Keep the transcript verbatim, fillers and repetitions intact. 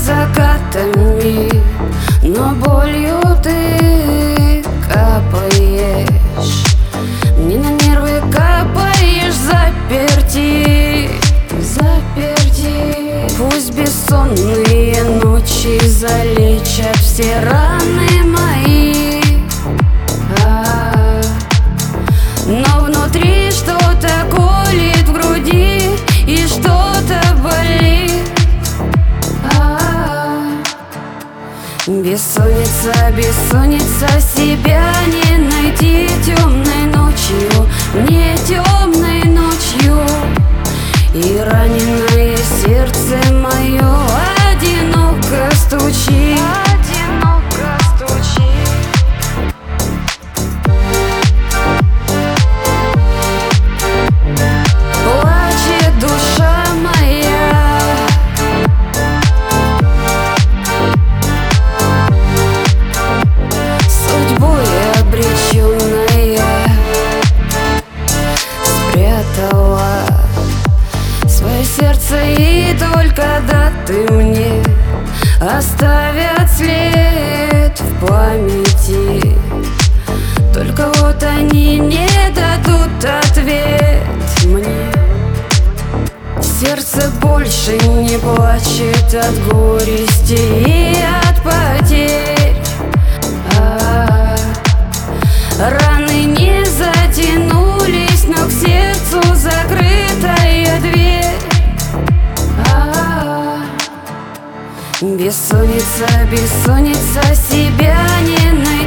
закатами, но болью ты капаешь. Мне на нервы капаешь, заперти, заперти. Пусть бессонные ночи залечат все раны мои, а, но внутри что-то колет в груди и что-то болит. а, Бессонница, бессонница, себя не найти темной ночью, мне темной ночью. И раненое сердце мое одиноко стучит, одиноко стучит. Плачет душа моя, судьбой обреченная, спрятала свое сердце, и только да ты мне оставят след в памяти. Только вот они не дадут ответ мне. Сердце больше не плачет от горести и от потерь, а, раны не затянулись, но к сердцу закрытая дверь. а, Бессонница, бессонница, себя не найти.